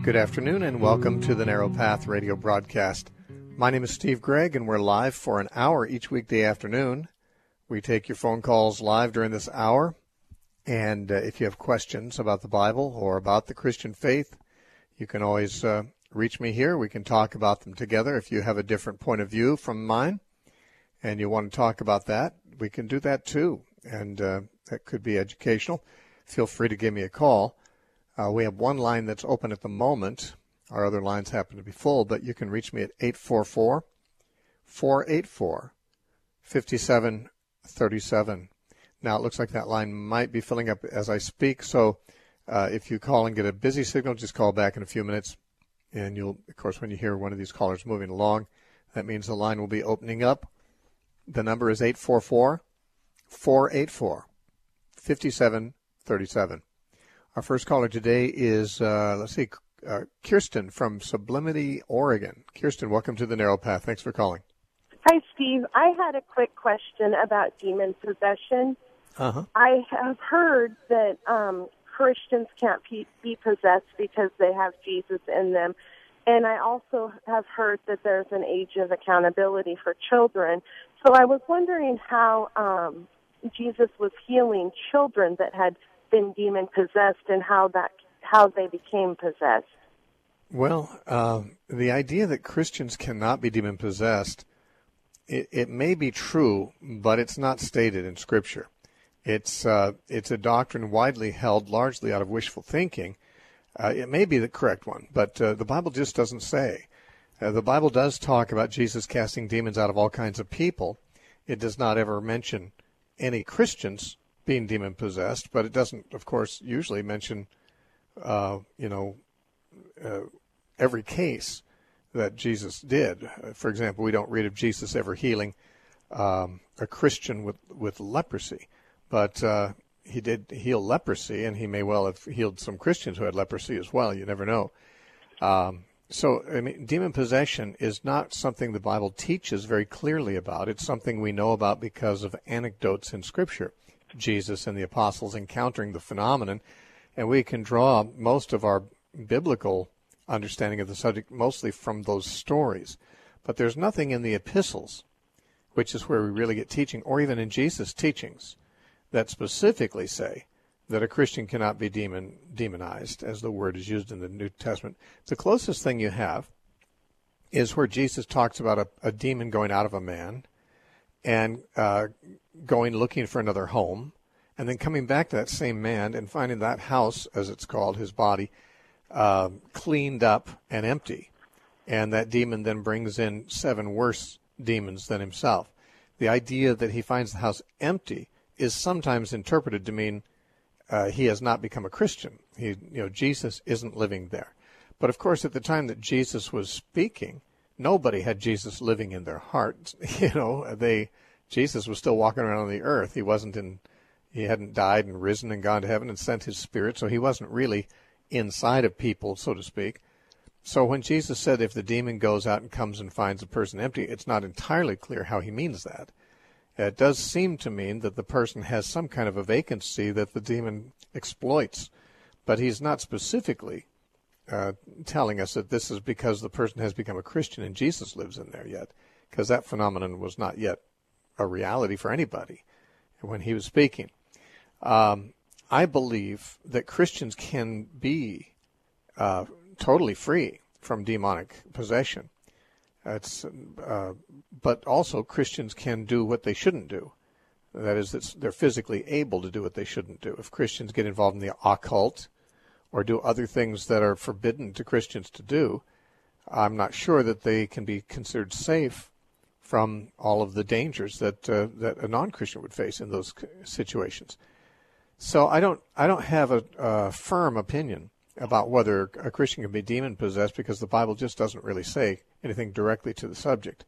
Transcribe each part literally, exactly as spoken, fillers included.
Good afternoon and welcome to the Narrow Path radio broadcast. My name is Steve Gregg and we're live for an hour each weekday afternoon. We take your phone calls live during this hour, and uh, if you have questions about the Bible or about the Christian faith, you can always uh, reach me here. We can talk about them together. If you have a different point of view from mine and you want to talk about that, we can do that too, and uh, that could be educational. Feel free to give me a call. Uh, we have one line that's open at the moment. Our other lines happen to be full, but you can reach me at eight four four, four eight four, five seven three seven. Now, it looks like that line might be filling up as I speak, so uh, if you call and get a busy signal, just call back in a few minutes, and you'll, of course, when you hear one of these callers moving along, that means the line will be opening up. The number is eight four four, four eight four, five seven three seven. Our first caller today is, uh, let's see, uh, Kirsten from Sublimity, Oregon. Kirsten, welcome to the Narrow Path. Thanks for calling. Hi, Steve. I had a quick question about demon possession. Uh-huh. I have heard that um, Christians can't be, be possessed because they have Jesus in them. And I also have heard that there's an age of accountability for children. So I was wondering how um, Jesus was healing children that had been demon-possessed and how that how they became possessed. Well, uh, the idea that Christians cannot be demon-possessed, it, it may be true, but it's not stated in Scripture. It's uh, it's a doctrine widely held, largely out of wishful thinking. Uh, it may be the correct one, but uh, the Bible just doesn't say. Uh, the Bible does talk about Jesus casting demons out of all kinds of people. It does not ever mention any Christians being demon-possessed, but it doesn't, of course, usually mention, uh, you know, uh, every case that Jesus did. Uh, for example, we don't read of Jesus ever healing um, a Christian with, with leprosy, but uh, he did heal leprosy, and he may well have healed some Christians who had leprosy as well. You never know. Um, so, I mean, demon possession is not something the Bible teaches very clearly about. It's something we know about because of anecdotes in Scripture. Jesus and the apostles encountering the phenomenon, and we can draw most of our biblical understanding of the subject mostly from those stories. But there's nothing in the epistles, which is where we really get teaching, or even in Jesus' teachings, that specifically say that a Christian cannot be demon demonized, as the word is used in the New Testament. The closest thing you have is where Jesus talks about a, a demon going out of a man and uh, going looking for another home, and then coming back to that same man and finding that house, as it's called, his body, uh, cleaned up and empty. And that demon then brings in seven worse demons than himself. The idea that he finds the house empty is sometimes interpreted to mean uh, he has not become a Christian. He, you know, Jesus isn't living there. But of course, at the time that Jesus was speaking, nobody had Jesus living in their hearts. You know, they Jesus was still walking around on the earth. He wasn't in, he hadn't died and risen and gone to heaven and sent his Spirit, so he wasn't really inside of people, so to speak. So when Jesus said if the demon goes out and comes and finds a person empty, it's not entirely clear how he means that. It does seem to mean that the person has some kind of a vacancy that the demon exploits, but he's not specifically uh, telling us that this is because the person has become a Christian and Jesus lives in there yet, because that phenomenon was not yet a reality for anybody when he was speaking. Um, I believe that Christians can be uh, totally free from demonic possession. It's, uh, but also Christians can do what they shouldn't do. That is, it's, they're physically able to do what they shouldn't do. If Christians get involved in the occult or do other things that are forbidden to Christians to do, I'm not sure that they can be considered safe from all of the dangers that uh, that a non-Christian would face in those situations. So I don't I don't have a, a firm opinion about whether a Christian can be demon-possessed because the Bible just doesn't really say anything directly to the subject.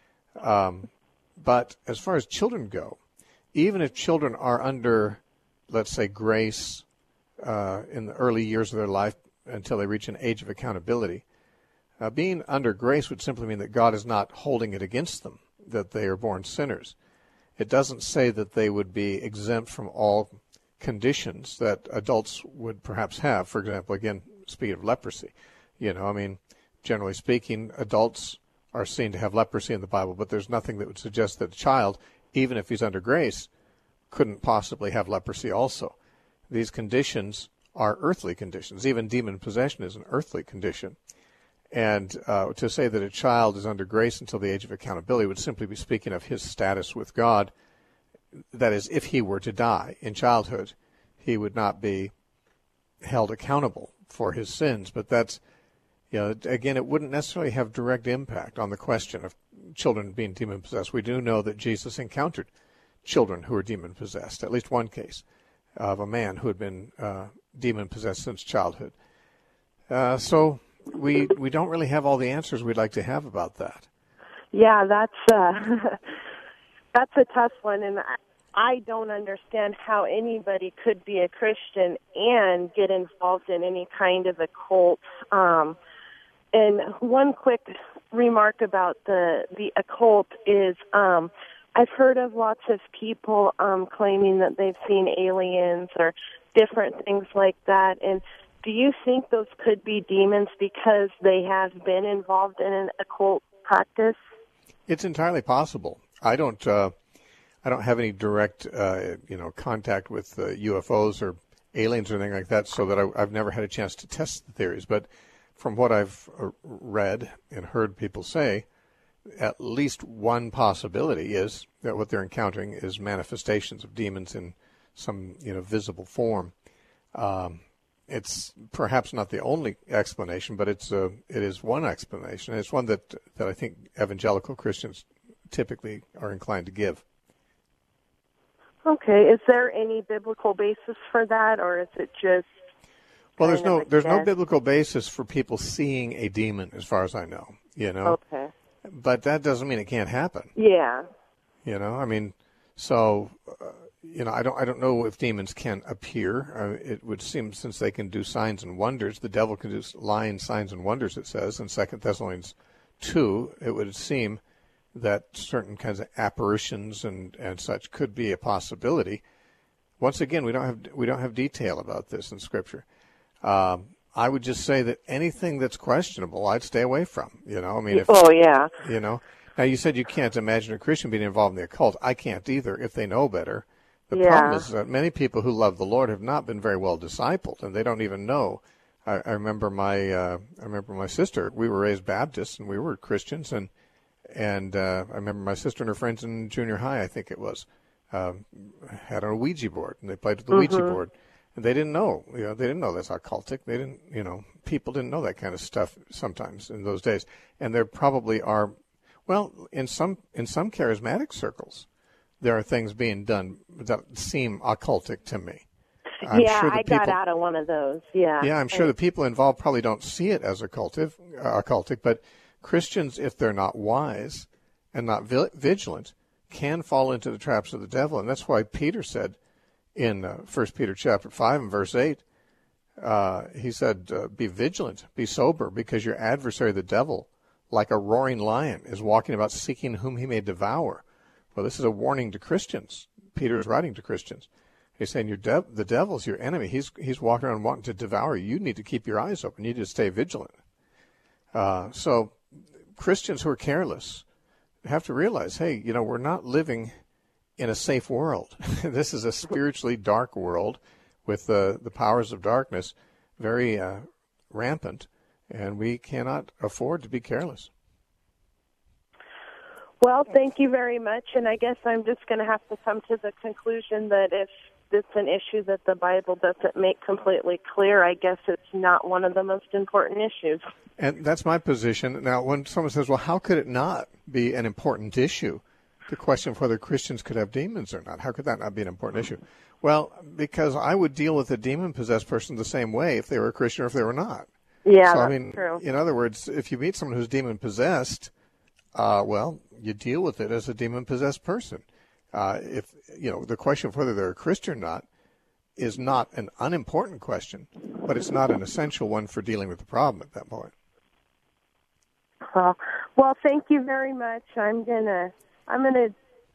Um, but as far as children go, even if children are under, let's say, grace uh, in the early years of their life until they reach an age of accountability, Uh, being under grace would simply mean that God is not holding it against them, that they are born sinners. It doesn't say that they would be exempt from all conditions that adults would perhaps have. For example, again, speaking of leprosy, You know, I mean, generally speaking, adults are seen to have leprosy in the Bible, but there's nothing that would suggest that a child, even if he's under grace, couldn't possibly have leprosy also. These conditions are earthly conditions. Even demon possession is an earthly condition. And uh, to say that a child is under grace until the age of accountability would simply be speaking of his status with God. That is, if he were to die in childhood, he would not be held accountable for his sins. But that's, you know, again, it wouldn't necessarily have direct impact on the question of children being demon-possessed. We do know that Jesus encountered children who were demon-possessed, at least one case of a man who had been uh, demon-possessed since childhood. Uh, so we we don't really have all the answers we'd like to have about that. Yeah, that's uh, that's a tough one, and I, I don't understand how anybody could be a Christian and get involved in any kind of a cult. Um, and one quick remark about the the occult is um, I've heard of lots of people um, claiming that they've seen aliens or different things like that. And do you think those could be demons because they have been involved in an occult practice? It's entirely possible. I don't. Uh, I don't have any direct, uh, you know, contact with uh, U F Os or aliens or anything like that, so that I, I've never had a chance to test the theories. But from what I've uh, read and heard people say, at least one possibility is that what they're encountering is manifestations of demons in some, you know, visible form. Um, it's perhaps not the only explanation, but it's a, it is one explanation. It's one that that I think evangelical Christians typically are inclined to give. Okay. Is there any biblical basis for that, or is it just? Well, there's no there's no biblical basis for people seeing a demon, as far as I know. You know. Okay. But that doesn't mean it can't happen. Yeah. You know, I mean, so uh, you know, I don't I don't know if demons can appear. Uh, it would seem, since they can do signs and wonders, the devil can do lying signs and wonders. It says in Second Thessalonians two, it would seem that certain kinds of apparitions and, and such could be a possibility. Once again, we don't have we don't have detail about this in Scripture. Um, I would just say that anything that's questionable, I'd stay away from. You know, I mean, if, oh yeah, you know. Now you said you can't imagine a Christian being involved in the occult. I can't either, if they know better. The yeah. problem is that many people who love the Lord have not been very well discipled, and they don't even know. I, I remember my uh, I remember my sister. We were raised Baptists, and we were Christians, and. And uh, I remember my sister and her friends in junior high, I think it was, uh, had a Ouija board, and they played with the mm-hmm. Ouija board. And they didn't know, you know, they didn't know that's occultic. They didn't, you know, people didn't know that kind of stuff sometimes in those days. And there probably are, well, in some in some charismatic circles, there are things being done that seem occultic to me. I'm yeah, sure the I people, got out of one of those. Yeah. Yeah, I'm sure the people involved probably don't see it as occultic, uh, occultic, but Christians, if they're not wise and not vigilant, can fall into the traps of the devil. And that's why Peter said in uh, First Peter chapter five and verse eight, uh, he said, uh, be vigilant, be sober, because your adversary, the devil, like a roaring lion, is walking about seeking whom he may devour. Well, this is a warning to Christians. Peter is writing to Christians. He's saying your de- the devil's your enemy. He's, he's walking around wanting to devour you. You need to keep your eyes open. You need to stay vigilant. Uh, so... Christians who are careless have to realize, hey, you know, we're not living in a safe world. This is a spiritually dark world with uh, the powers of darkness very uh, rampant, and we cannot afford to be careless. Well, thank you very much, and I guess I'm just going to have to come to the conclusion that if it's an issue that the Bible doesn't make completely clear, I guess it's not one of the most important issues. And that's my position. Now, when someone says, well, how could it not be an important issue? The question of whether Christians could have demons or not. How could that not be an important issue? Well, because I would deal with a demon-possessed person the same way if they were a Christian or if they were not. Yeah, so, that's I mean, true. In other words, if you meet someone who's demon-possessed, uh, well, you deal with it as a demon-possessed person. Uh, if, you know, the question of whether they're a Christian or not is not an unimportant question, but it's not an essential one for dealing with the problem at that point. Well, well, thank you very much. I'm gonna, I'm gonna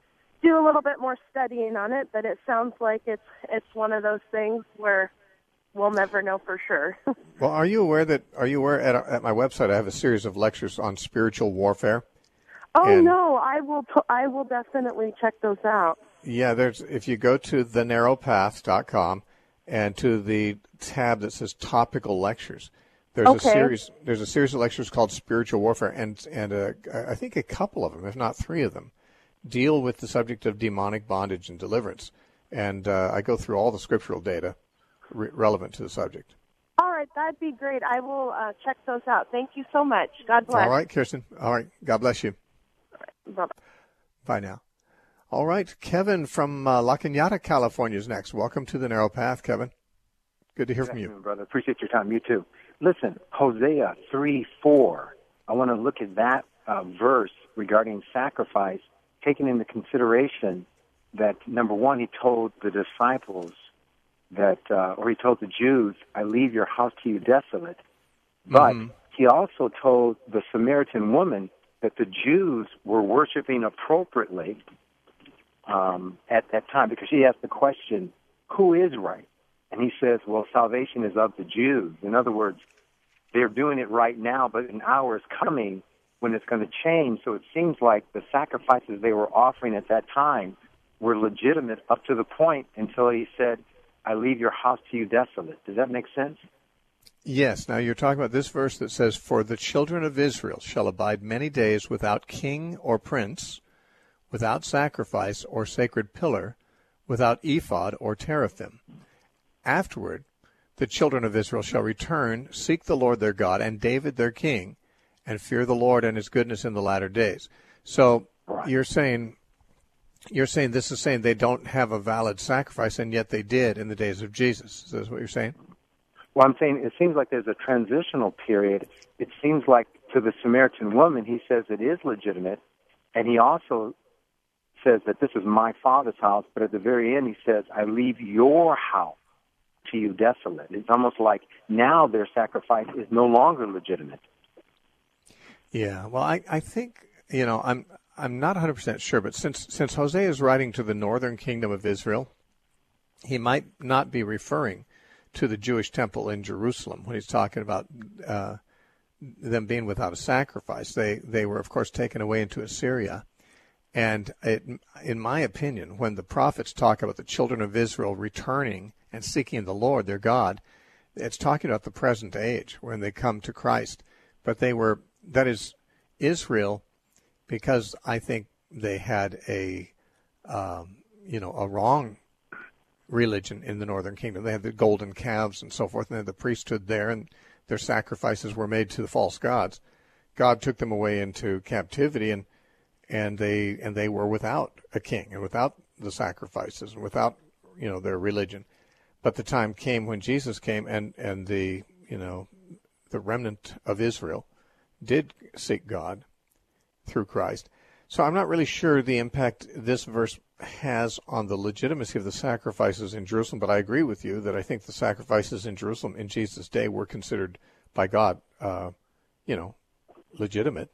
do a little bit more studying on it, but it sounds like it's, it's one of those things where we'll never know for sure. Well, are you aware that, are you aware at, at my website I have a series of lectures on spiritual warfare? Oh, and, no, I will t- I will definitely check those out. Yeah, there's if you go to the narrow path dot com and to the tab that says topical lectures, there's Okay. a series there's a series of lectures called spiritual warfare, and and uh, I think a couple of them, if not three of them, deal with the subject of demonic bondage and deliverance. And uh, I go through all the scriptural data re- relevant to the subject. All right, that'd be great. I will uh, check those out. Thank you so much. God bless. All right, Kirsten. All right. God bless you. Bye-bye. Bye now. All right. Kevin from uh, La Cañada, California is next. Welcome to the Narrow Path, Kevin. Good to hear Good from you. afternoon, brother. Appreciate your time. You too. Listen, Hosea three four. I want to look at that uh, verse regarding sacrifice, taking into consideration that, number one, he told the disciples that, uh, or he told the Jews, I leave your house to you desolate. But Mm-hmm. he also told the Samaritan woman that the Jews were worshiping appropriately um, at that time, because she asked the question, who is right? And he says, well, salvation is of the Jews. In other words, they're doing it right now, but an hour is coming when it's going to change. So it seems like the sacrifices they were offering at that time were legitimate up to the point until he said, I leave your house to you desolate. Does that make sense? Yes. Now you're talking about this verse that says, for the children of Israel shall abide many days without king or prince, without sacrifice or sacred pillar, without ephod or teraphim. Afterward, the children of Israel shall return, seek the Lord their God, and David their king, and fear the Lord and his goodness in the latter days. So Right. you're saying, you're saying this is saying they don't have a valid sacrifice, and yet they did in the days of Jesus. Is that what you're saying? Well, I'm saying it seems like there's a transitional period. It seems like to the Samaritan woman, he says it is legitimate, and he also says that this is my Father's house, but at the very end he says, I leave your house to you desolate. It's almost like now their sacrifice is no longer legitimate. Yeah, well, I, I think, you know, I'm I'm not one hundred percent sure, but since since Hosea is writing to the northern kingdom of Israel, he might not be referring to the Jewish temple in Jerusalem when he's talking about uh, them being without a sacrifice. They they were, of course, taken away into Assyria. And it, in my opinion, when the prophets talk about the children of Israel returning and seeking the Lord, their God, it's talking about the present age when they come to Christ. But they were, that is, Israel, because I think they had a, um, you know, a wrong religion in the northern kingdom. They had the golden calves and so forth, and they had the priesthood there, and their sacrifices were made to the false gods. God took them away into captivity, and and they and they were without a king and without the sacrifices and without, you know, their religion. But the time came when Jesus came, and and the you know the remnant of Israel did seek God through Christ. So I'm not really sure the impact this verse has on the legitimacy of the sacrifices in Jerusalem, but I agree with you that I think the sacrifices in Jerusalem in Jesus' day were considered by God, uh, you know, legitimate.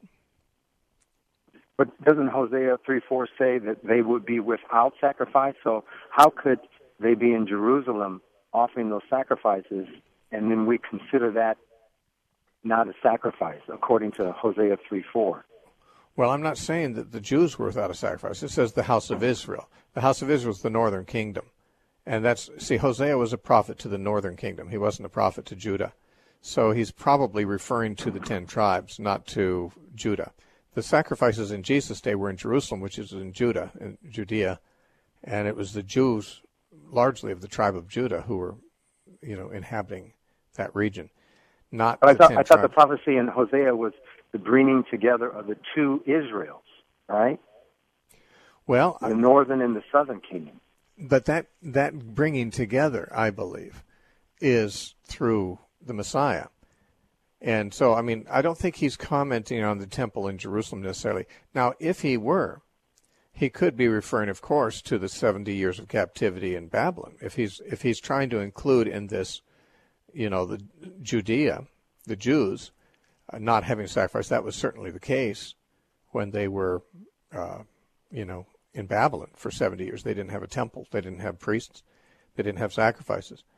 But doesn't Hosea three four say that they would be without sacrifice? So how could they be in Jerusalem offering those sacrifices, and then we consider that not a sacrifice, according to Hosea three four? Well, I'm not saying that the Jews were without a sacrifice. It says the house of Israel. The house of Israel is the northern kingdom. And that's, see, Hosea was a prophet to the northern kingdom. He wasn't a prophet to Judah. So he's probably referring to the ten tribes, not to Judah. The sacrifices in Jesus' day were in Jerusalem, which is in Judah, in Judea. And it was the Jews, largely of the tribe of Judah, who were, you know, inhabiting that region. Not But I the thought, ten I thought the tribes. prophecy in Hosea was the bringing together of the two Israels, right? Well, The northern and the southern kingdom. but that that bringing together, I believe, is through the Messiah. And so, I mean, I don't think he's commenting on the temple in Jerusalem necessarily. Now, if he were, he could be referring, of course, to the seventy years of captivity in Babylon. If he's if he's trying to include in this, you know, the Judea, the Jews, uh, not having sacrifice, that was certainly the case when they were, uh, you know, in Babylon for seventy years. They didn't have a temple. They didn't have priests. They didn't have sacrifices.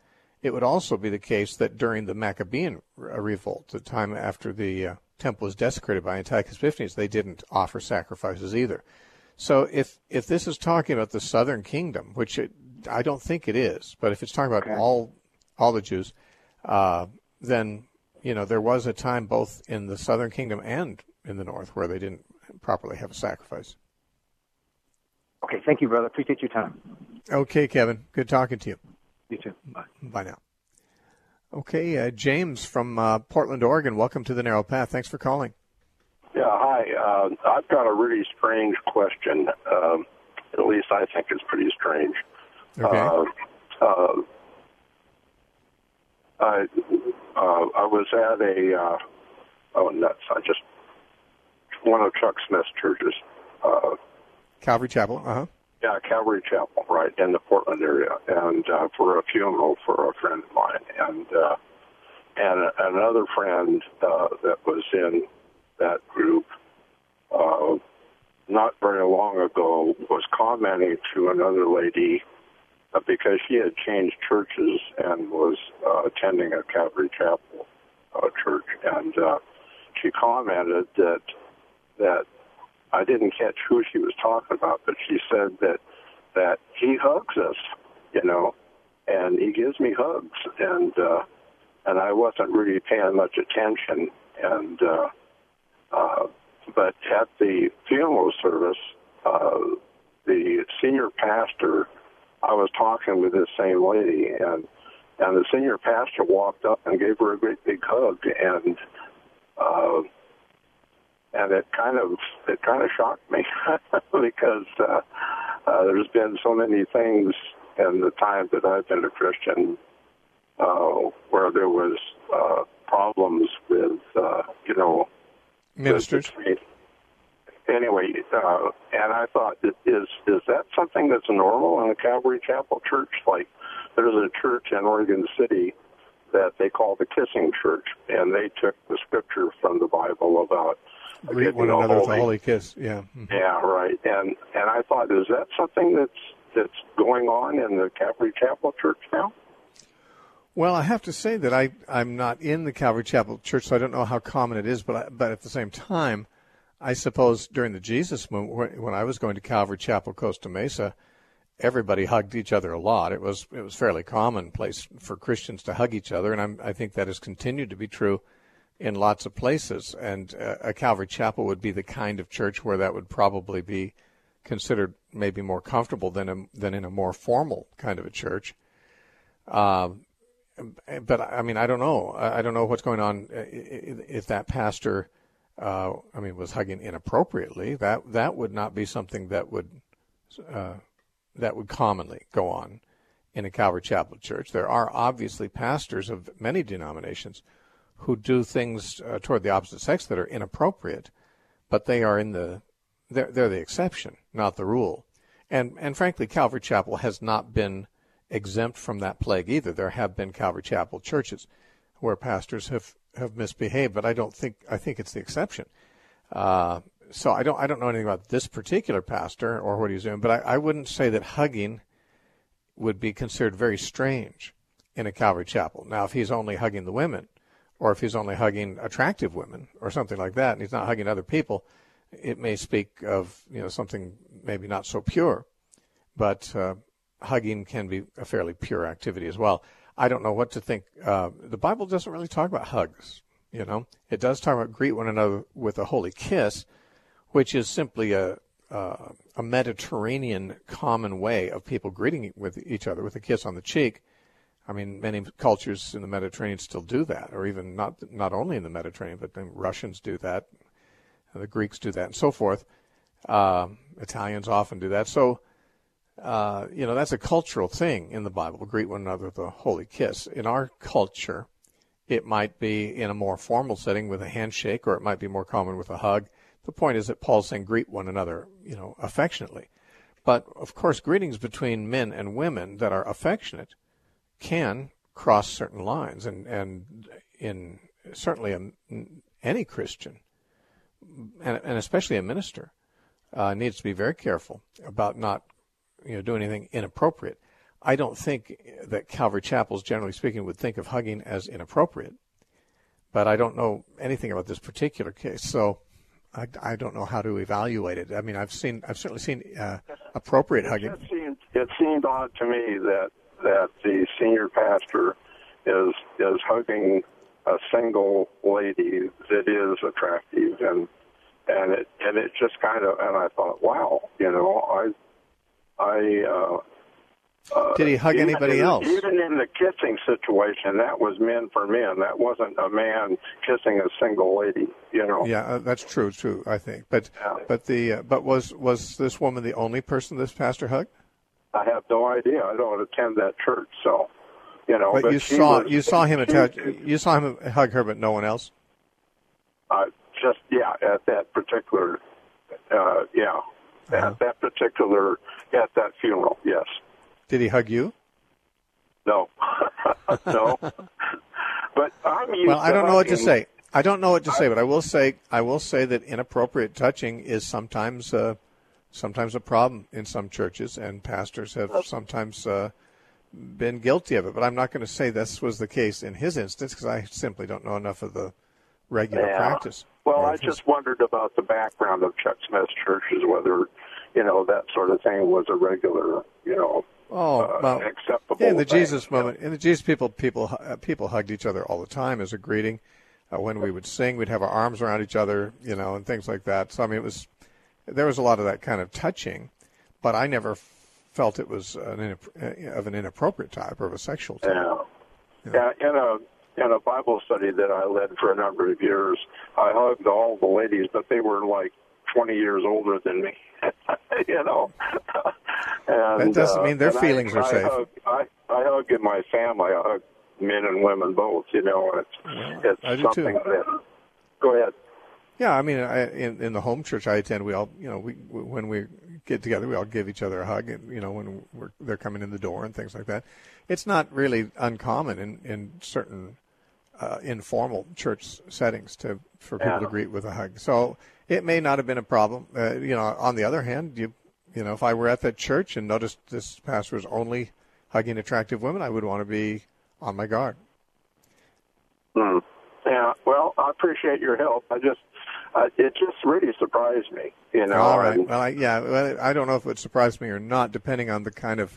it would also be the case that during the Maccabean revolt, the time after the uh, temple was desecrated by Antiochus Epiphanes, they didn't offer sacrifices either. So if if this is talking about the southern kingdom, which it, I don't think it is, but if it's talking about okay. all all the Jews, uh, then you know there was a time both in the southern kingdom and in the north where they didn't properly have a sacrifice. Okay, thank you, brother. Appreciate your time. Okay, Kevin. Good talking to you. You too. Bye. Bye now. Okay, uh, James from uh, Portland, Oregon. Welcome to the Narrow Path. Thanks for calling. Yeah, hi. Uh, I've got a really strange question. Um, at least I think it's pretty strange. Okay. Uh, uh, I uh, I was at a uh, oh nuts! I just one of Chuck Smith's churches. Uh, Calvary Chapel. Uh huh. Yeah, Calvary Chapel, right in the Portland area, and uh, for a funeral for a friend of mine, and uh, and another friend uh, that was in that group uh, not very long ago was commenting to another lady uh, because she had changed churches and was uh, attending a Calvary Chapel uh, church, and uh, she commented that that I didn't catch who she was talking about, but she said that that he hugs us, you know, and he gives me hugs, and uh, and I wasn't really paying much attention, and uh, uh, but at the funeral service, uh, the senior pastor, I was talking with this same lady, and and the senior pastor walked up and gave her a great big hug, and uh, and it kind of it kind of shocked me because uh, uh, there's been so many things in the time that I've been a Christian uh, where there was uh, problems with uh, you know ministers. With, anyway, uh, and I thought, is is that something that's normal in a Calvary Chapel church? Like, there's a church in Oregon City that they call the Kissing Church, and they took the scripture from the Bible about greet one another with a holy kiss. Yeah. Mm-hmm. Yeah, right. And and I thought, is that something that's that's going on in the Calvary Chapel church now? Well, I have to say that I I'm not in the Calvary Chapel church, so I don't know how common it is. But I, but at the same time, I suppose during the Jesus movement, when I was going to Calvary Chapel, Costa Mesa, everybody hugged each other a lot. It was it was fairly commonplace for Christians to hug each other, and I'm, I think that has continued to be true in lots of places. And uh, a Calvary Chapel would be the kind of church where that would probably be considered maybe more comfortable than a, than in a more formal kind of a church. Uh, but I mean, I don't know. I don't know what's going on if that pastor, uh, I mean, was hugging inappropriately. That that would not be something that would uh, that would commonly go on in a Calvary Chapel church. There are obviously pastors of many denominations who do things uh, toward the opposite sex that are inappropriate, but they are in the they're, they're the exception, not the rule. And and frankly, Calvary Chapel has not been exempt from that plague either. There have been Calvary Chapel churches where pastors have, have misbehaved, but I don't think I think it's the exception. Uh, so I don't I don't know anything about this particular pastor or what he's doing, but I, I wouldn't say that hugging would be considered very strange in a Calvary Chapel. Now, if he's only hugging the women, or if he's only hugging attractive women or something like that, and he's not hugging other people, it may speak of, you know, something maybe not so pure. But uh, hugging can be a fairly pure activity as well. I don't know what to think. Uh, the Bible doesn't really talk about hugs, you know. It does talk about greet one another with a holy kiss, which is simply a uh, a Mediterranean common way of people greeting with each other with a kiss on the cheek. I mean, many cultures in the Mediterranean still do that, or even not not only in the Mediterranean, but the Russians do that, the Greeks do that, and so forth. Uh, Italians often do that. So, uh, you know, that's a cultural thing in the Bible, greet one another with a holy kiss. In our culture, it might be in a more formal setting with a handshake, or it might be more common with a hug. The point is that Paul's saying greet one another, you know, affectionately. But, of course, greetings between men and women that are affectionate can cross certain lines, and, and in certainly a, any Christian, and, and especially a minister, uh, needs to be very careful about not, you know, doing anything inappropriate. I don't think that Calvary Chapels, generally speaking, would think of hugging as inappropriate. But I don't know anything about this particular case, so I, I don't know how to evaluate it. I mean, I've seen, I've certainly seen uh, appropriate hugging. It seemed, it seemed odd to me that that the senior pastor is is hugging a single lady that is attractive, and and it and it just kind of, and I thought, wow, you know, I I. Uh, Uh, Did he hug even anybody in, else? Even in the kissing situation, that was men for men. That wasn't a man kissing a single lady, you know. Yeah, uh, that's true, true, I think. But Yeah. but the uh, but was was this woman the only person this pastor hugged? I have no idea. I don't attend that church, so you know. But, But you she saw was, you saw him she- attach, you saw him hug her, but no one else. Uh, just yeah, at that particular, uh, yeah, Uh-huh. at that particular at that funeral, yes. Did he hug you? No, no. But I'm used Well, I to don't know what to hugging. say. I don't know what to say, but I will say I will say that inappropriate touching is sometimes uh, sometimes a problem in some churches, and pastors have sometimes uh, been guilty of it. But I'm not going to say this was the case in his instance because I simply don't know enough of the regular Yeah. practice. Well, or I of his- just wondered about the background of Chuck Smith's churches, whether, you know, that sort of thing was a regular, you know, Oh, uh, well, acceptable yeah, in the thing. Jesus moment, in the Jesus people, people, uh, people hugged each other all the time as a greeting. Uh, when we would sing, we'd have our arms around each other, you know, and things like that. So I mean, it was there was a lot of that kind of touching, but I never felt it was an inap- of an inappropriate type or of a sexual type. Yeah. Yeah. In a in a Bible study that I led for a number of years, I hugged all the ladies, but they were like twenty years older than me. you know. and, That doesn't uh, mean their and feelings I, are I safe. Hug, I I hug in my family. I hug men and women both. You know, it's Well, it's I do something too. that. Go ahead. Yeah, I mean, I, in in the home church I attend, we all, you know, we when we get together, we all give each other a hug, and you know, when we're they're coming in the door and things like that. It's not really uncommon in in certain uh, informal church settings to for people Yeah. to greet with a hug. So it may not have been a problem. Uh, you know, on the other hand, you you know, if I were at that church and noticed this pastor was only hugging attractive women, I would want to be on my guard. Hmm. Yeah. Well, I appreciate your help. I just, uh, it just really surprised me. You know. All right. and- Well, I, yeah. Well, I don't know if it surprised me or not, depending on the kind of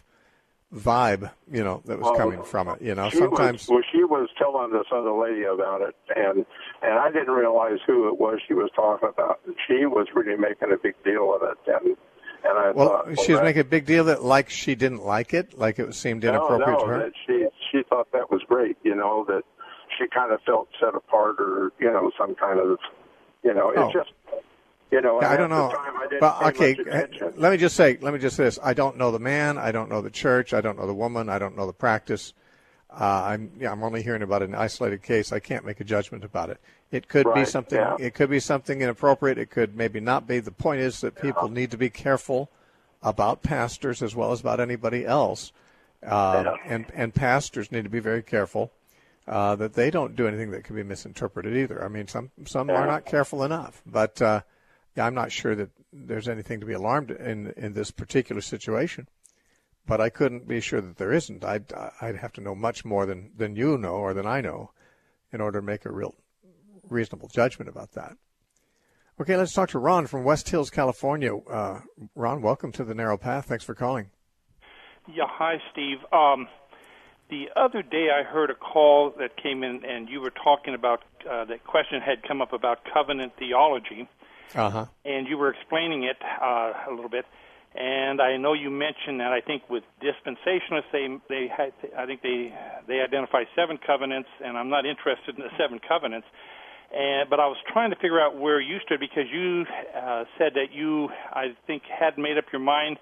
vibe, you know, that was Well, coming from it. You know, She sometimes. was, well, she was telling this other lady about it, and and I didn't realize who it was she was talking about. And she was really making a big deal of it, and and I Well, thought, well, she was that, making a big deal that, like, she didn't like it, like it seemed no, inappropriate no, to her. that she she thought that was great. You know, that she kind of felt set apart, or you know, some kind of, you know, Oh. it's just, you know. Yeah, and I don't at the know. time, I didn't But pay okay, much attention. let me just say, let me just say this: I don't know the man, I don't know the church, I don't know the woman, I don't know the practice. Uh, I'm yeah, I'm only hearing about an isolated case. I can't make a judgment about it. It could be Right, something. yeah. It could be something inappropriate. It could maybe not be. The point is that people need to be careful about pastors as well as about anybody else, uh, Yeah. and and pastors need to be very careful uh, that they don't do anything that can be misinterpreted either. I mean, some some are Yeah. not careful enough, but uh, yeah, I'm not sure that there's anything to be alarmed in in this particular situation. But I couldn't be sure that there isn't. I'd I'd have to know much more than than you know or than I know, in order to make a real reasonable judgment about that. Okay, let's talk to Ron from West Hills, California. Uh, Ron, welcome to the Narrow Path. Thanks for calling. Yeah, hi, Steve. Um, the other day I heard a call that came in, and you were talking about, uh, that question had come up about covenant theology, Uh-huh. and you were explaining it uh, a little bit. And I know you mentioned that I think with dispensationalists, they they had, I think they they identify seven covenants, and I'm not interested in the seven covenants. And but I was trying to figure out where you stood, because you uh, said that you, I think, had made up your mind.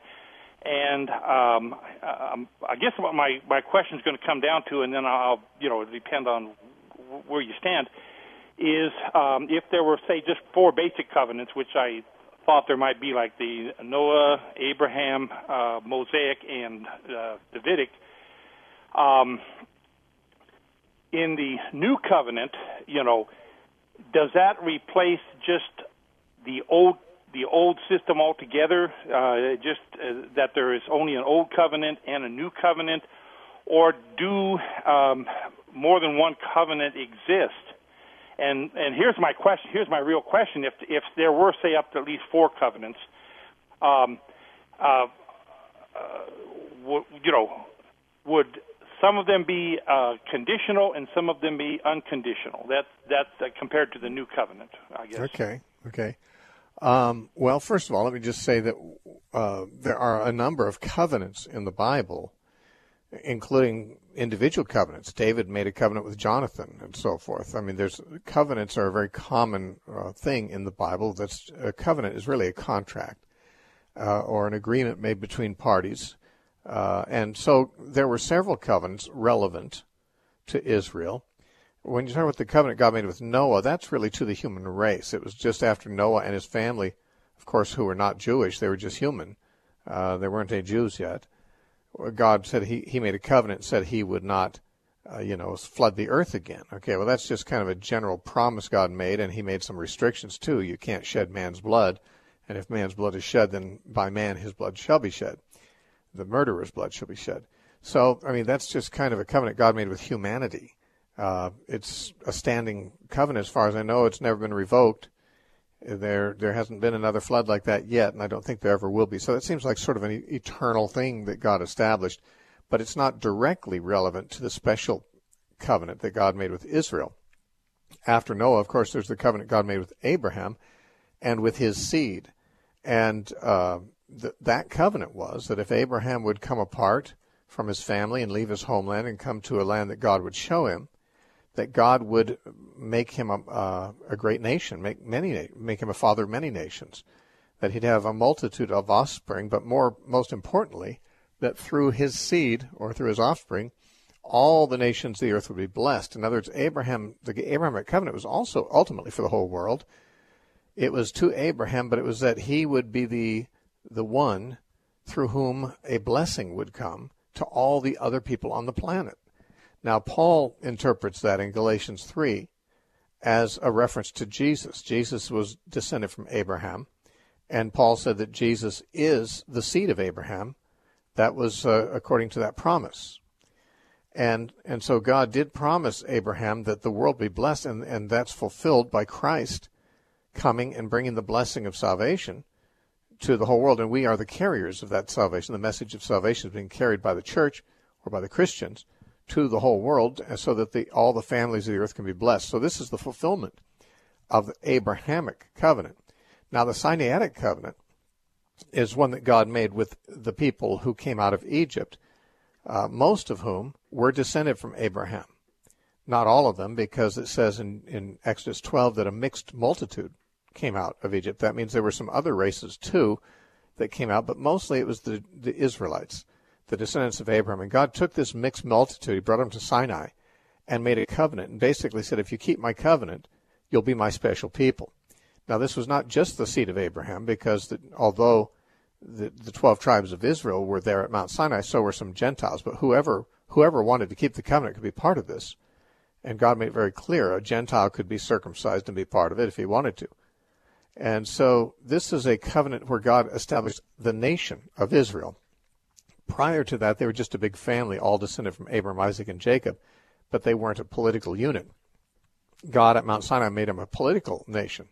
And um, um, I guess what my my question is going to come down to, and then I'll, you know, depend on where you stand, is um, if there were, say, just four basic covenants, which I thought there might be, like the Noah, Abraham, uh, Mosaic, and uh, Davidic. Um, in the new covenant, you know, does that replace just the old the old system altogether, uh, just uh, that there is only an old covenant and a new covenant, or do um, more than one covenant exist? And and here's my question. Here's my real question. If if there were, say, up to at least four covenants, um, uh, uh, w- you know, would some of them be uh, conditional and some of them be unconditional? That that uh, compared to the new covenant, I guess. Okay. Okay. Um, well, first of all, let me just say that uh, there are a number of covenants in the Bible, including individual covenants. David made a covenant with Jonathan and so forth. I mean, there's covenants are a very common uh, thing in the Bible. That's a covenant is really a contract uh, or an agreement made between parties. Uh, and so there were several covenants relevant to Israel. When you talk about the covenant God made with Noah, that's really to the human race. It was just after Noah and his family, of course, who were not Jewish. They were just human. Uh, there weren't any Jews yet. God said he, he made a covenant and said he would not, uh, you know, flood the earth again. Okay, well, that's just kind of a general promise God made, and he made some restrictions, too. You can't shed man's blood, and if man's blood is shed, then by man his blood shall be shed. The murderer's blood shall be shed. So, I mean, that's just kind of a covenant God made with humanity. Uh, it's a standing covenant as far as I know. It's never been revoked. There there hasn't been another flood like that yet, and I don't think there ever will be. So that seems like sort of an e- eternal thing that God established, but it's not directly relevant to the special covenant that God made with Israel. After Noah, of course, there's the covenant God made with Abraham and with his seed. And uh, th- that covenant was that if Abraham would come apart from his family and leave his homeland and come to a land that God would show him, that God would make him a, uh, a great nation, make many, make him a father of many nations, that he'd have a multitude of offspring, but more, most importantly, that through his seed or through his offspring, all the nations of the earth would be blessed. In other words, Abraham, the Abrahamic covenant was also ultimately for the whole world. It was to Abraham, but it was that he would be the the one through whom a blessing would come to all the other people on the planet. Now, Paul interprets that in Galatians three as a reference to Jesus. Jesus was descended from Abraham, and Paul said that Jesus is the seed of Abraham. That was uh, according to that promise. And and so God did promise Abraham that the world be blessed, and, and that's fulfilled by Christ coming and bringing the blessing of salvation to the whole world. And we are the carriers of that salvation. The message of salvation is being carried by the church or by the Christians to the whole world, so that the, all the families of the earth can be blessed. So this is the fulfillment of the Abrahamic covenant. Now, the Sinaitic covenant is one that God made with the people who came out of Egypt, uh, most of whom were descended from Abraham. Not all of them, because it says in, in Exodus twelve that a mixed multitude came out of Egypt. That means there were some other races, too, that came out, but mostly it was the, the Israelites, the descendants of Abraham. And God took this mixed multitude, he brought them to Sinai, and made a covenant, and basically said, if you keep my covenant, you'll be my special people. Now, this was not just the seed of Abraham, because the, although the, the twelve tribes of Israel were there at Mount Sinai, so were some Gentiles. But whoever whoever wanted to keep the covenant could be part of this. And God made it very clear, a Gentile could be circumcised and be part of it if he wanted to. And so this is a covenant where God established the nation of Israel. Prior to that, they were just a big family, all descended from Abraham, Isaac, and Jacob, but they weren't a political unit. God at Mount Sinai made them a political nation.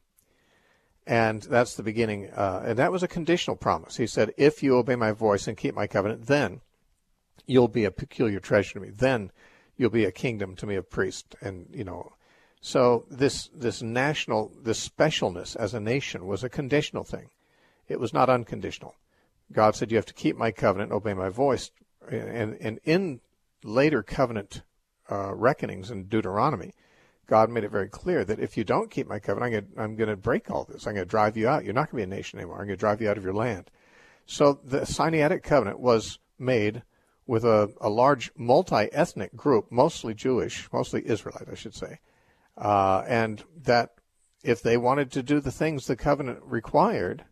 And that's the beginning. Uh, and that was a conditional promise. He said, if you obey my voice and keep my covenant, then you'll be a peculiar treasure to me. Then you'll be a kingdom to me of priests. And, you know, so this this national, this specialness as a nation was a conditional thing. It was not unconditional. God said, you have to keep my covenant, obey my voice. And, and in later covenant uh, reckonings in Deuteronomy, God made it very clear that if you don't keep my covenant, I'm going, to, I'm going to break all this. I'm going to drive you out. You're not going to be a nation anymore. I'm going to drive you out of your land. So the Sinaitic covenant was made with a, a large multi-ethnic group, mostly Jewish, mostly Israelite, I should say. Uh, and that if they wanted to do the things the covenant required,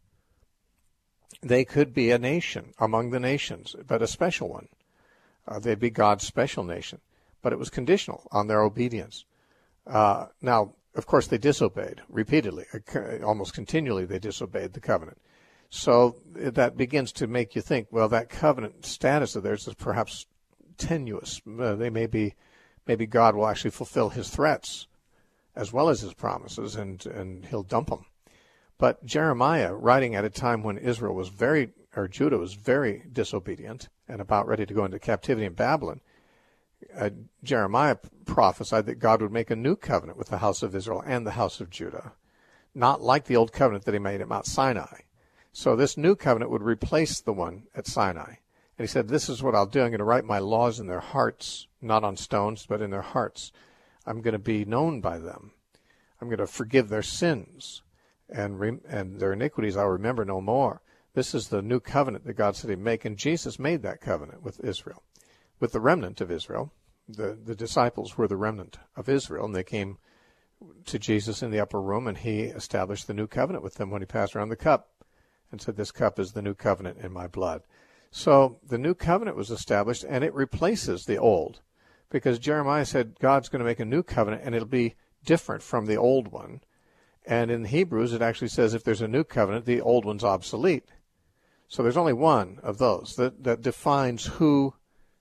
they could be a nation among the nations, but a special one. Uh, they'd be God's special nation. But it was conditional on their obedience. Uh, now, of course, they disobeyed repeatedly, almost continually they disobeyed the covenant. So that begins to make you think, well, that covenant status of theirs is perhaps tenuous. Uh, they may be, maybe God will actually fulfill his threats as well as his promises, and, and he'll dump them. But Jeremiah, writing at a time when Israel was very, or Judah was very disobedient and about ready to go into captivity in Babylon, uh, Jeremiah prophesied that God would make a new covenant with the house of Israel and the house of Judah, not like the old covenant that he made at Mount Sinai. So this new covenant would replace the one at Sinai. And he said, this is what I'll do. I'm going to write my laws in their hearts, not on stones, but in their hearts. I'm going to be known by them. I'm going to forgive their sins, and re- and their iniquities I'll remember no more. This is the new covenant that God said he'd make, and Jesus made that covenant with Israel, with the remnant of Israel. The, the disciples were the remnant of Israel, and they came to Jesus in the upper room, and he established the new covenant with them when he passed around the cup and said, this cup is the new covenant in my blood. So the new covenant was established, and it replaces the old, because Jeremiah said God's going to make a new covenant, and it'll be different from the old one. And in Hebrews, it actually says if there's a new covenant, the old one's obsolete. So there's only one of those that, that defines who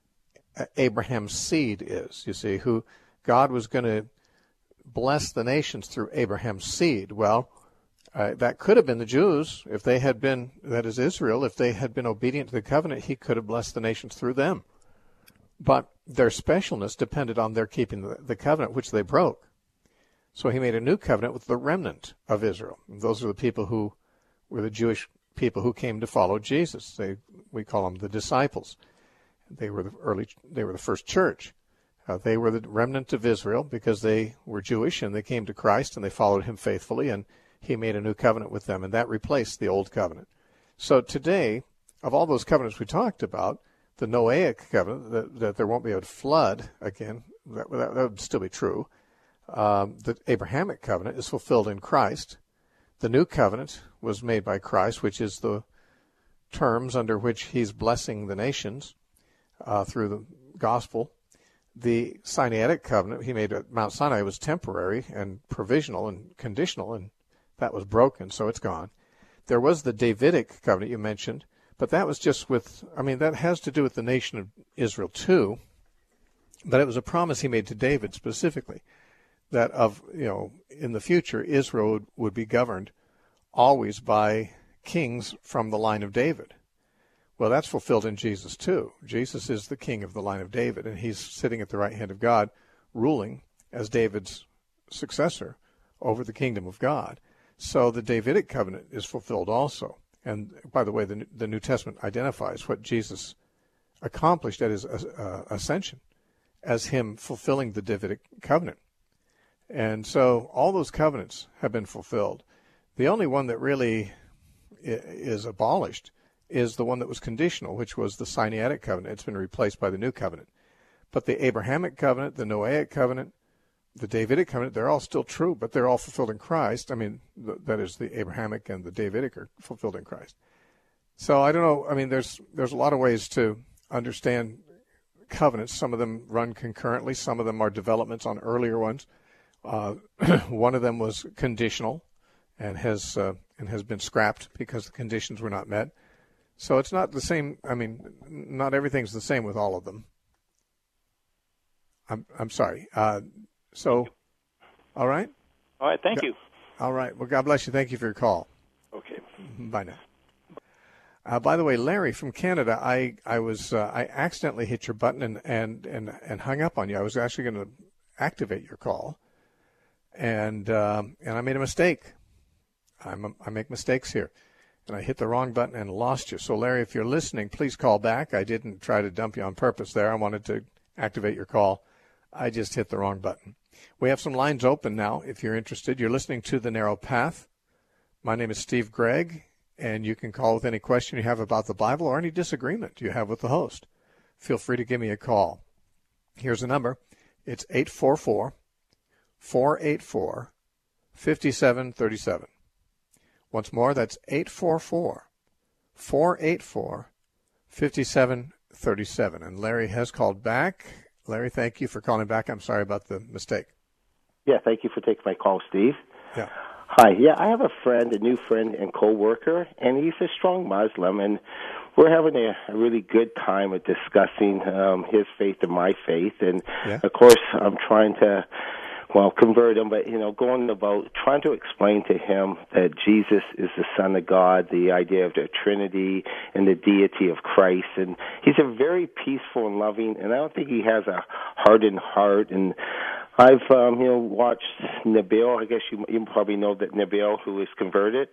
Abraham's seed is. You see, who God was going to bless the nations through Abraham's seed. Well, Uh, that could have been the Jews. If they had been, that is Israel, if they had been obedient to the covenant, he could have blessed the nations through them. But their specialness depended on their keeping the, the covenant, which they broke. So he made a new covenant with the remnant of Israel. And those are the people who were the Jewish people who came to follow Jesus. They, we call them the disciples. They were the early, they were the first church. Uh, they were the remnant of Israel because they were Jewish, and they came to Christ and they followed him faithfully, and he made a new covenant with them, and that replaced the old covenant. So today, of all those covenants we talked about, the Noahic covenant, that, that there won't be a flood again, that, that, that would still be true. Um, the Abrahamic covenant is fulfilled in Christ. The new covenant was made by Christ, which is the terms under which he's blessing the nations uh, through the gospel. The Sinaitic covenant he made at Mount Sinai was temporary and provisional and conditional, and that was broken, so it's gone. There was the Davidic covenant you mentioned, but that was just with, I mean, that has to do with the nation of Israel too, but it was a promise he made to David specifically, that of, you know, in the future, Israel would, would be governed always by kings from the line of David. Well, that's fulfilled in Jesus too. Jesus is the king of the line of David, and he's sitting at the right hand of God, ruling as David's successor over the kingdom of God. So the Davidic covenant is fulfilled also. And by the way, the, the New Testament identifies what Jesus accomplished at his uh, ascension as him fulfilling the Davidic covenant. And so all those covenants have been fulfilled. The only one that really is abolished is the one that was conditional, which was the Sinaitic covenant. It's been replaced by the new covenant. But the Abrahamic covenant, the Noahic covenant, the Davidic covenant, they're all still true, but they're all fulfilled in Christ. I mean, th- that is, the Abrahamic and the Davidic are fulfilled in Christ. So I don't know. I mean, there's there's a lot of ways to understand covenants. Some of them run concurrently. Some of them are developments on earlier ones. Uh, one of them was conditional, and has uh, and has been scrapped because the conditions were not met. So it's not the same. I mean, not everything's the same with all of them. I'm I'm sorry. Uh, So, all right? All right, thank you. All right. Well, God bless you. Thank you for your call. Okay. Bye now. Uh, by the way, Larry from Canada, I I was uh, I accidentally hit your button and, and, and, and hung up on you. I was actually going to activate your call, and um, and I made a mistake. I'm a, I make mistakes here, and I hit the wrong button and lost you. So, Larry, if you're listening, please call back. I didn't try to dump you on purpose there. I wanted to activate your call. I just hit the wrong button. We have some lines open now if you're interested. You're listening to The Narrow Path. My name is Steve Gregg, and you can call with any question you have about the Bible or any disagreement you have with the host. Feel free to give me a call. Here's the number. It's eight four four, four eight four, five seven three seven. Once more, that's eight four four, four eight four, five seven three seven. And Larry has called back. Larry, thank you for calling back. I'm sorry about the mistake. Yeah, thank you for taking my call, Steve. Yeah. Hi. Yeah, I have a friend, a new friend and co-worker, and he's a strong Muslim, and we're having a, a really good time at discussing um, his faith and my faith. And, yeah. of course, I'm trying to, well, convert him, but, you know, going about trying to explain to him that Jesus is the Son of God, the idea of the Trinity and the deity of Christ. And he's a very peaceful and loving, and I don't think he has a hardened heart. And I've, um, you know, watched Nabil. I guess you, you probably know that Nabil, who is converted.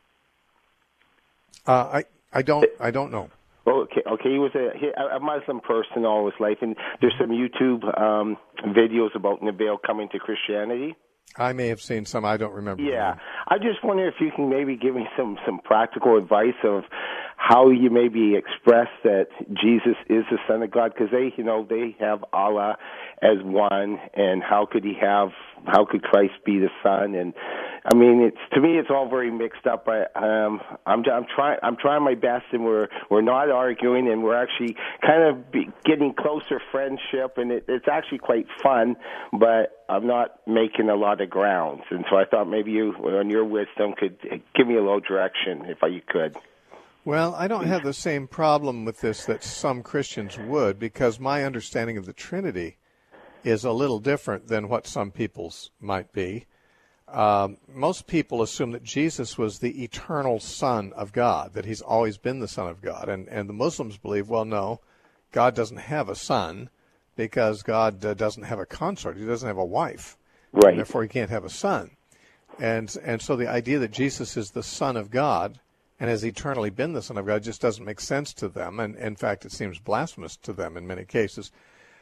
Uh, I I don't I don't know. Oh, okay, okay. He was a, he, a Muslim person all his life, and there's some YouTube um, videos about Nabil coming to Christianity. I may have seen some. I don't remember. Yeah, I just wonder if you can maybe give me some some practical advice of how you maybe express that Jesus is the Son of God, because they, you know, they have Allah as one, and how could he have, how could Christ be the Son? And I mean, it's to me, it's all very mixed up. But um, I'm I'm trying I'm trying my best, and we're we're not arguing, and we're actually kind of be getting closer friendship, and it, it's actually quite fun. But I'm not making a lot of grounds, and so I thought maybe you, on your wisdom, could give me a little direction if you could. Well, I don't have the same problem with this that some Christians would, because my understanding of the Trinity is a little different than what some people's might be. Um, most people assume that Jesus was the eternal Son of God, that he's always been the Son of God. And, and the Muslims believe, well, no, God doesn't have a son because God uh, doesn't have a consort. He doesn't have a wife. Right. And therefore, he can't have a son. And, and so the idea that Jesus is the Son of God and has eternally been the Son of God just doesn't make sense to them. And, in fact, it seems blasphemous to them in many cases.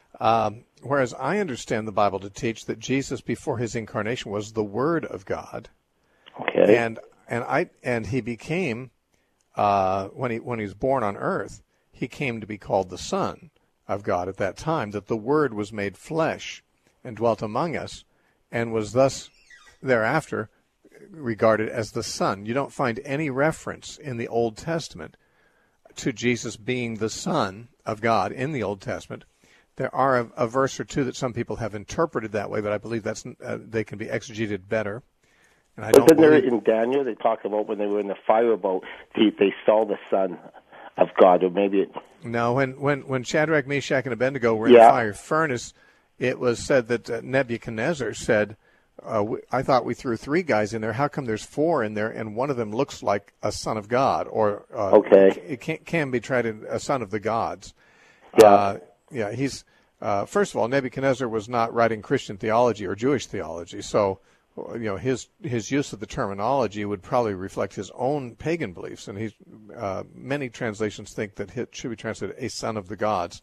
Um, whereas I understand the Bible to teach that Jesus, before his incarnation, was the Word of God. Okay. And and I and he became uh, when he when he was born on earth, he came to be called the Son of God at that time. That the Word was made flesh and dwelt among us, and was thus thereafter regarded as the Son. You don't find any reference in the Old Testament to Jesus being the Son of God in the Old Testament. There are a, a verse or two that some people have interpreted that way, but I believe that's uh, they can be exegeted better. And I don't Isn't there believe... in Daniel they talk about when they were in the fire boat, they, they saw the Son of God, or maybe it... No, when when when Shadrach, Meshach, and Abednego were in yeah. the fire furnace, it was said that uh, Nebuchadnezzar said, uh, we, "I thought we threw three guys in there. How come there's four in there, and one of them looks like a son of God, or uh, okay, it can can be tried a son of the gods?" Yeah. Uh, Yeah, he's uh, first of all, Nebuchadnezzar was not writing Christian theology or Jewish theology, so you know his his use of the terminology would probably reflect his own pagan beliefs. And he's uh, many translations think that it should be translated a son of the gods.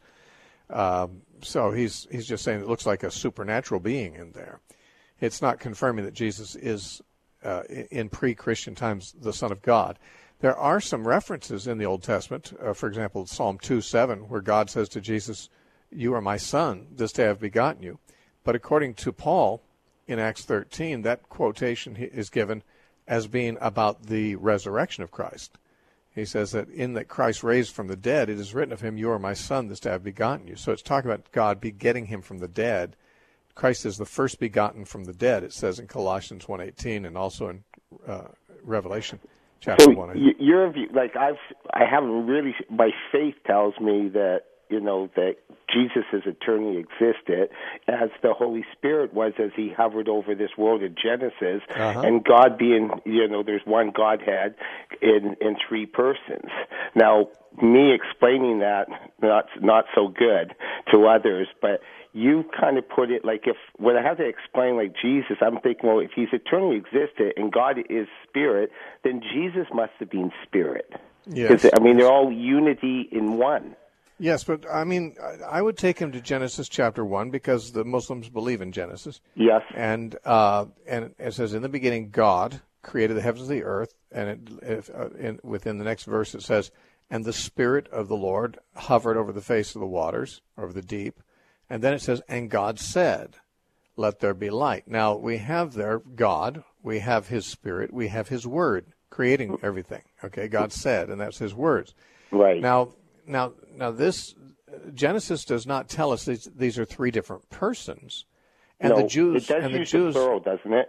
Um, so he's he's just saying it looks like a supernatural being in there. It's not confirming that Jesus is uh, in pre-Christian times the Son of God. There are some references in the Old Testament, uh, for example, Psalm two seven, where God says to Jesus, "You are my son, this day I have begotten you." But according to Paul, in Acts thirteen, that quotation is given as being about the resurrection of Christ. He says that in that Christ raised from the dead, it is written of him, "You are my son, this day I have begotten you." So it's talking about God begetting him from the dead. Christ is the first begotten from the dead, it says in Colossians one eighteen, and also in uh, Revelation chapter so one. Y- your view, like I've, I haven't really. My faith tells me that you know that Jesus has eternally existed, as the Holy Spirit was as he hovered over this world in Genesis, uh-huh. and God being, you know, there's one Godhead in in three persons. Now, me explaining that not not so good to others, but you kind of put it like if when I have to explain like Jesus, I'm thinking, well, if he's eternally existed and God is spirit, then Jesus must have been spirit. Yes. I mean, they're all unity in one. Yes, but I mean, I would take him to Genesis chapter one because the Muslims believe in Genesis. Yes. And uh, and it says, "In the beginning, God created the heavens and the earth." And it, if, uh, in, within the next verse, it says, "And the Spirit of the Lord hovered over the face of the waters, over the deep." And then it says, "And God said, let there be light." Now, we have there God, we have his Spirit, we have his Word creating everything. Okay, God said, and that's his words. Right. Now, now, now this, Genesis does not tell us these, these are three different persons. And no, the Jews, it does and the use Jews, the plural, doesn't it?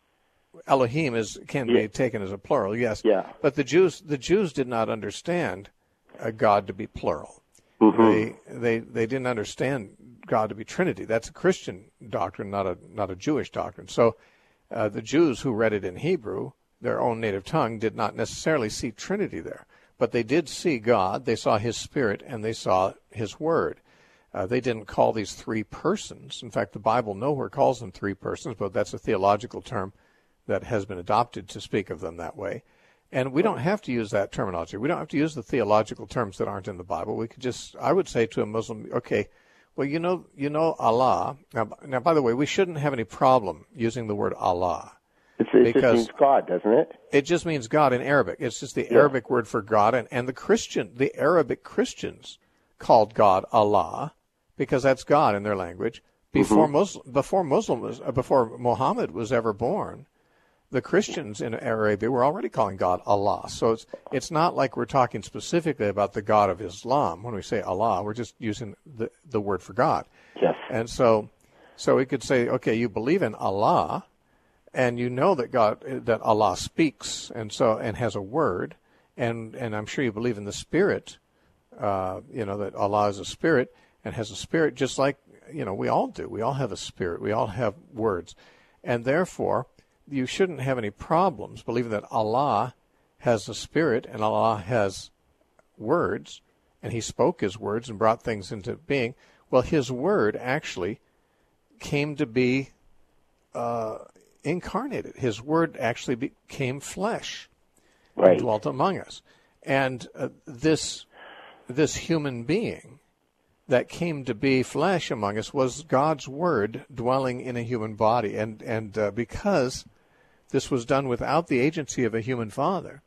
Elohim is can Yeah. be taken as a plural, yes. Yeah. But the Jews, the Jews did not understand uh, God to be plural. Mm-hmm. They they they didn't understand God to be Trinity. That's a Christian doctrine, not a not a Jewish doctrine. So uh, the Jews who read it in Hebrew, their own native tongue, did not necessarily see Trinity there, but they did see God. They saw His Spirit and they saw His Word. Uh, they didn't call these three persons. In fact, the Bible nowhere calls them three persons, but that's a theological term that has been adopted to speak of them that way. And we don't have to use that terminology. We don't have to use the theological terms that aren't in the Bible. We could just, I would say to a Muslim, okay, well, you know, you know Allah. Now, now by the way, we shouldn't have any problem using the word Allah. It's, it because just means God, doesn't it? It just means God in Arabic. It's just the Yeah. Arabic word for God. And, and the Christian, the Arabic Christians called God Allah because that's God in their language. Before Mm-hmm. Muslim, before Muslim was, uh, before Muhammad was ever born, the Christians in Arabia were already calling God Allah. So it's it's not like we're talking specifically about the God of Islam. When we say Allah, we're just using the, the word for God. Yes. And so so we could say, okay, you believe in Allah, and you know that God that Allah speaks and so and has a word, and, and I'm sure you believe in the Spirit, uh, you know, that Allah is a spirit and has a spirit just like, you know, we all do. We all have a spirit. We all have words. And therefore, you shouldn't have any problems believing that Allah has a spirit and Allah has words, and He spoke His words and brought things into being. Well, His word actually came to be uh, incarnated. His word actually became flesh Right. and dwelt among us. And uh, this this human being that came to be flesh among us was God's word dwelling in a human body. And, and uh, because this was done without the agency of a human father,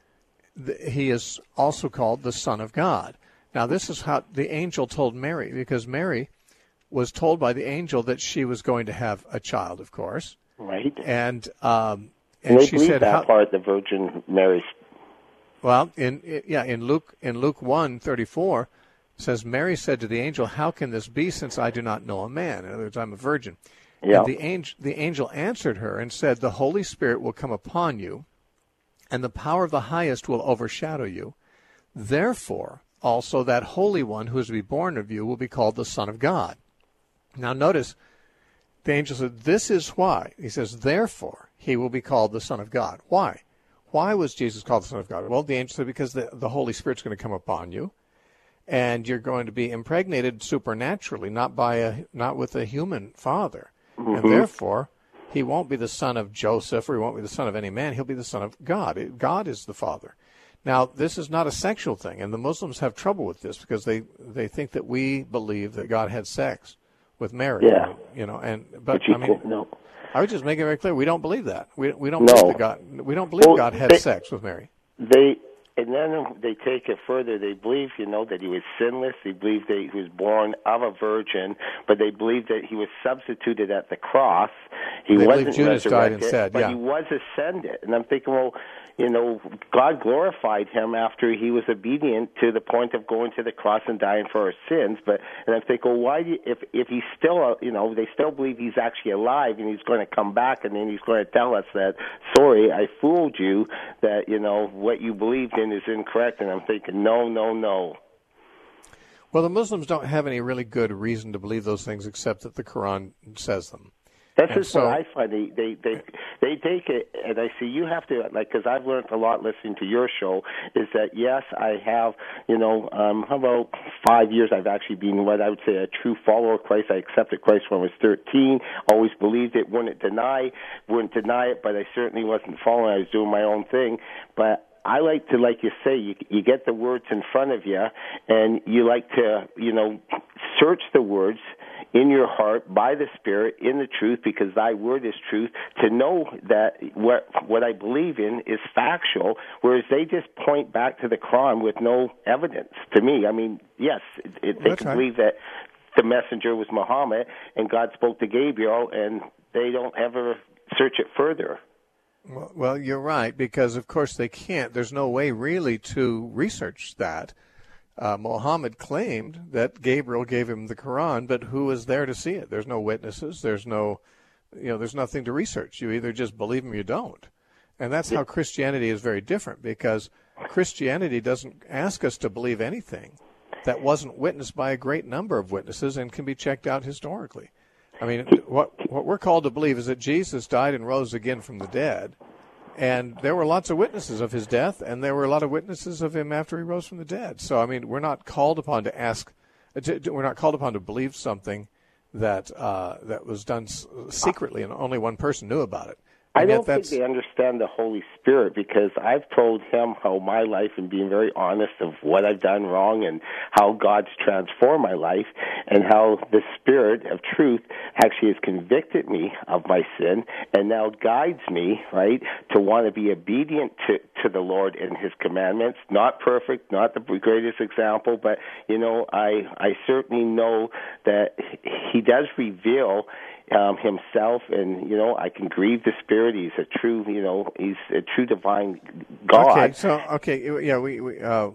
th- he is also called the Son of God. Now, this is how the angel told Mary, because Mary was told by the angel that she was going to have a child, of course. Right. And um, And and they she believe said, that how, part, the Virgin Mary. well, in yeah, in Luke in Luke one thirty-four says, Mary said to the angel, "How can this be, since I do not know a man?" In other words, I'm a virgin. Yeah. And the angel, the angel answered her and said, "The Holy Spirit will come upon you, and the power of the highest will overshadow you. Therefore, also that Holy One who is to be born of you will be called the Son of God." Now notice, the angel said, this is why. He says, therefore, he will be called the Son of God. Why? Why was Jesus called the Son of God? Well, the angel said, because the, the Holy Spirit's going to come upon you, and you're going to be impregnated supernaturally, not by a, not with a human father. Mm-hmm. And therefore, he won't be the son of Joseph, or he won't be the son of any man. He'll be the son of God. God is the Father. Now, this is not a sexual thing, and the Muslims have trouble with this because they, they think that we believe that God had sex with Mary. Yeah. You know, and but But you I mean, can't- no. I would just make it very clear we don't believe that. We we don't No. believe that God we don't believe Well, God had they- sex with Mary. They and then they take it further. They believe, you know, that he was sinless. They believe that he was born of a virgin, but they believe that he was substituted at the cross. He They wasn't believe Judas died resurrected, instead, but yeah. he was ascended. And I'm thinking, well, you know, God glorified him after he was obedient to the point of going to the cross and dying for our sins. But and I'm thinking, well, why do you, if if he's still, uh, you know, they still believe he's actually alive and he's going to come back and then he's going to tell us that, sorry, I fooled you, that, you know, what you believed in is incorrect. And I'm thinking, no, no, no. Well, the Muslims don't have any really good reason to believe those things except that the Quran says them. That's And just so- what I find. They, they they they take it, and I see you have to, like, because I've learned a lot listening to your show, is that, yes, I have, you know, um, how about five years I've actually been what I would say a true follower of Christ. I accepted Christ when I was thirteen, always believed it, wouldn't deny, wouldn't deny it, but I certainly wasn't following. I was doing my own thing. But I like to, like you say, you, you get the words in front of you, and you like to, you know, search the words in your heart by the Spirit, in the truth, because thy word is truth, to know that what what I believe in is factual, whereas they just point back to the Quran with no evidence. To me, I mean, yes, it, it, they That's can right. believe that the messenger was Muhammad and God spoke to Gabriel, and they don't ever search it further. Well, well, you're right, because of course they can't. There's no way really to research that. Uh, Muhammad claimed that Gabriel gave him the Quran, but who was there to see it? There's no witnesses. There's no, you know, there's nothing to research. You either just believe him or you don't. And that's how Christianity is very different, because Christianity doesn't ask us to believe anything that wasn't witnessed by a great number of witnesses and can be checked out historically. I mean, what what we're called to believe is that Jesus died and rose again from the dead. And there were lots of witnesses of his death, and there were a lot of witnesses of him after he rose from the dead. So, I mean, we're not called upon to ask, we're not called upon to believe something that uh, that was done secretly and only one person knew about it. And I don't think they understand the Holy Spirit, because I've told him how my life, and being very honest of what I've done wrong and how God's transformed my life, and how the Spirit of truth actually has convicted me of my sin and now guides me, right, to want to be obedient to, to the Lord and his commandments. Not perfect, not the greatest example, but, you know, I, I certainly know that he does reveal Um, himself, and you know, I can grieve the Spirit. He's a true, you know, he's a true divine God. Okay, so okay, yeah, we, we uh,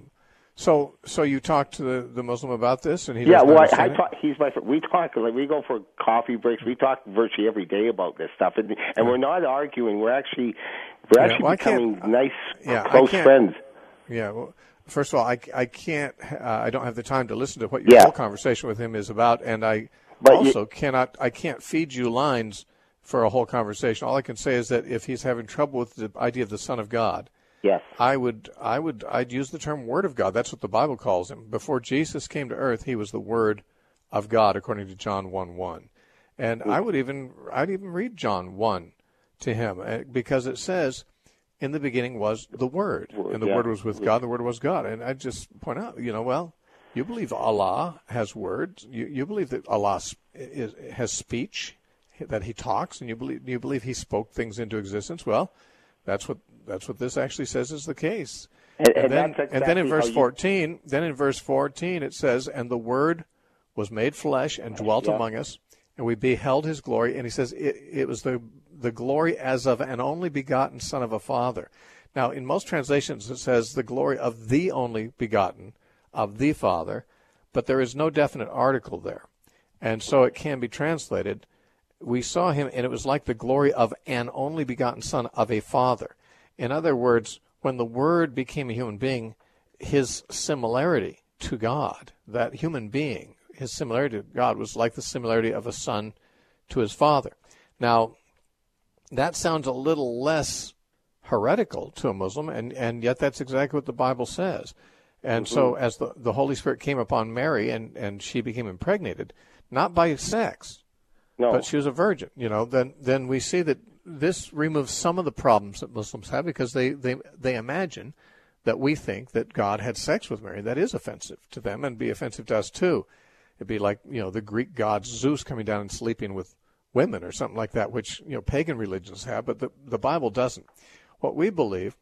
so so you talked to the, the Muslim about this, and he yeah, doesn't well, I, I understand talk, he's my friend. We talk like we go for coffee breaks. We talk virtually every day about this stuff, and and we're not arguing. We're actually we're actually yeah, well, becoming nice, yeah, close friends. Yeah. Well, first of all, I I can't. Uh, I don't have the time to listen to what your yeah. whole conversation with him is about, and I. But also, you, cannot I can't feed you lines for a whole conversation. All I can say is that if he's having trouble with the idea of the Son of God, yes, I would I would I'd use the term Word of God. That's what the Bible calls him. Before Jesus came to earth, he was the Word of God, according to John one one. And I would even I'd even read John one to him, because it says, "In the beginning was the Word, and the yeah. Word was with God. The Word was God." And I just point out, you know, well. You believe Allah has words. You, you believe that Allah is, has speech, that He talks, and you believe you believe He spoke things into existence. Well, that's what that's what this actually says is the case. And, and, and, then, exactly and then in verse you... fourteen, then in verse fourteen it says, "And the Word was made flesh and dwelt yeah. among us, and we beheld His glory." And he says it, it was the the glory as of an only begotten Son of a Father. Now, in most translations, it says the glory of the only begotten of the Father, but there is no definite article there. And so it can be translated, we saw him, and it was like the glory of an only begotten Son of a Father. In other words, when the Word became a human being, his similarity to God, that human being, his similarity to God was like the similarity of a son to his father. Now, that sounds a little less heretical to a Muslim, and, and yet that's exactly what the Bible says. And mm-hmm. so as the, the Holy Spirit came upon Mary and, and she became impregnated, not by sex, no. but she was a virgin, you know, then then we see that this removes some of the problems that Muslims have, because they, they, they imagine that we think that God had sex with Mary. That is offensive to them and be offensive to us too. It'd be like, you know, the Greek god Zeus coming down and sleeping with women or something like that, which, you know, pagan religions have, but the, the Bible doesn't. What we believe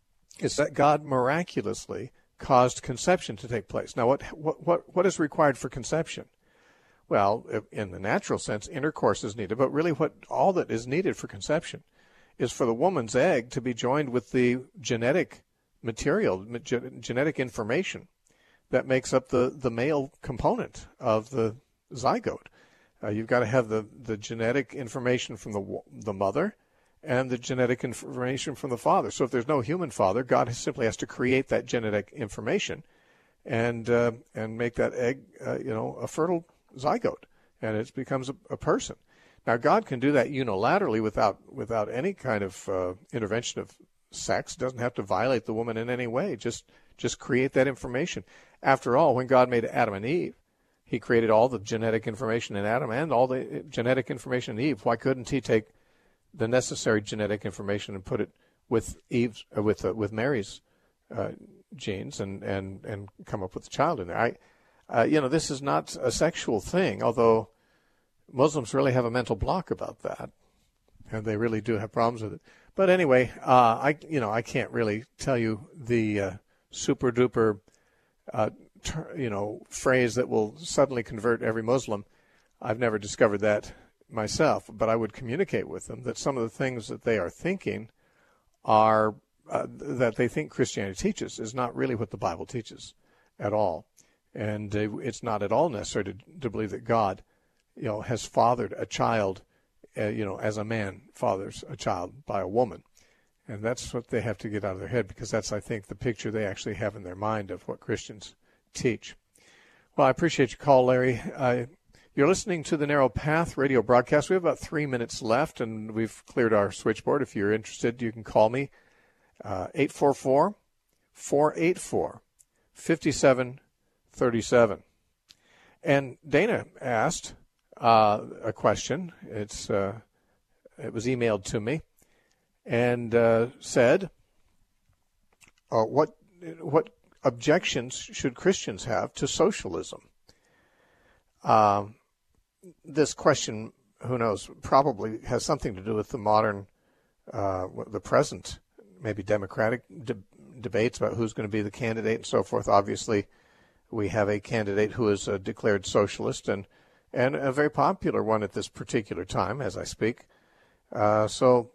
is that God miraculously caused conception to take place. Now, what what what, what is required for conception? Well, in the natural sense, intercourse is needed, but really what all that is needed for conception is for the woman's egg to be joined with the genetic material, ge- genetic information that makes up the, the male component of the zygote. Uh, you've got to have the, the genetic information from the the mother and the genetic information from the father. So if there's no human father, God simply has to create that genetic information and uh, and make that egg, uh, you know, a fertile zygote, and it becomes a, a person. Now, God can do that unilaterally without without any kind of uh, intervention of sex. Doesn't have to violate the woman in any way. Just just create that information. After all, when God made Adam and Eve, He created all the genetic information in Adam and all the genetic information in Eve. Why couldn't He take the necessary genetic information and put it with Eve's, uh, with uh, with Mary's uh, genes and, and, and come up with a child in there? I, uh, you know, this is not a sexual thing, although Muslims really have a mental block about that, and they really do have problems with it. But anyway, uh, I you know I can't really tell you the uh, super duper uh, ter- you know phrase that will suddenly convert every Muslim. I've never discovered that myself, but I would communicate with them that some of the things that they are thinking are uh, that they think Christianity teaches is not really what the Bible teaches at all. And uh, it's not at all necessary to, to believe that God, you know, has fathered a child, uh, you know, as a man fathers a child by a woman. And that's what they have to get out of their head, because that's, I think, the picture they actually have in their mind of what Christians teach. Well, I appreciate your call, Larry. Uh, you're listening to the Narrow Path radio broadcast. We have about three minutes left, and we've cleared our switchboard. If you're interested, you can call me, uh, eight four four, four eight four, five seven three seven. And Dana asked uh, a question. It's uh, it was emailed to me. And uh, said, uh, what what objections should Christians have to socialism? Uh, this question, who knows, probably has something to do with the modern, uh, the present, maybe democratic de- debates about who's going to be the candidate and so forth. Obviously, we have a candidate who is a declared socialist and, and a very popular one at this particular time as I speak. Uh, so...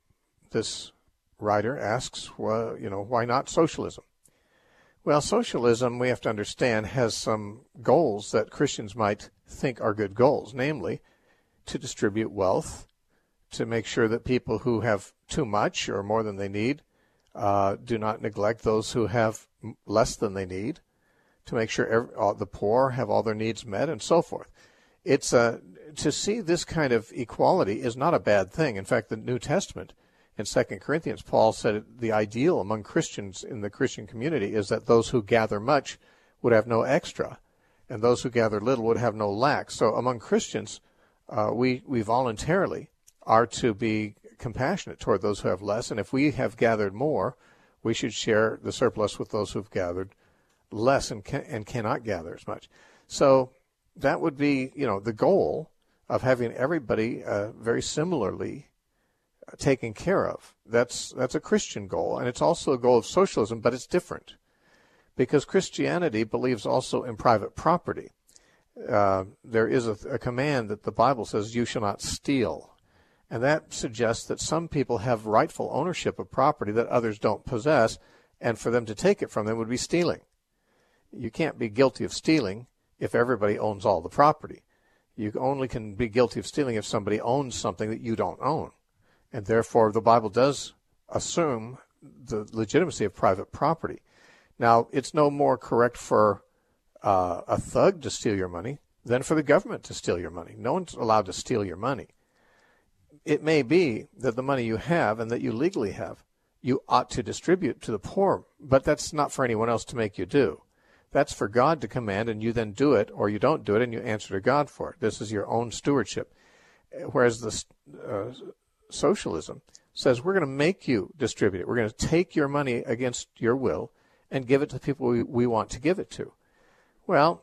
This writer asks, well, you know, why not socialism? Well, socialism, we have to understand, has some goals that Christians might think are good goals, namely to distribute wealth, to make sure that people who have too much or more than they need uh, do not neglect those who have less than they need, to make sure every, all, the poor have all their needs met, and so forth. It's a, to see this kind of equality is not a bad thing. In fact, the New Testament, in Second Corinthians, Paul said the ideal among Christians in the Christian community is that those who gather much would have no extra, and those who gather little would have no lack. So among Christians, uh, we, we voluntarily are to be compassionate toward those who have less, and if we have gathered more, we should share the surplus with those who have gathered less and, can, and cannot gather as much. So that would be, you know, the goal of having everybody uh, very similarly taken care of. That's that's a Christian goal, and it's also a goal of socialism, but it's different because Christianity believes also in private property. Uh, there is a, a command that the Bible says you shall not steal, and that suggests that some people have rightful ownership of property that others don't possess, and for them to take it from them would be stealing. You can't be guilty of stealing if everybody owns all the property. You only can be guilty of stealing if somebody owns something that you don't own. And therefore, the Bible does assume the legitimacy of private property. Now, it's no more correct for uh, a thug to steal your money than for the government to steal your money. No one's allowed to steal your money. It may be that the money you have and that you legally have, you ought to distribute to the poor, but that's not for anyone else to make you do. That's for God to command, and you then do it, or you don't do it, and you answer to God for it. This is your own stewardship. Whereas the uh, socialism says we're going to make you distribute it. We're going to take your money against your will and give it to the people we, we want to give it to. Well,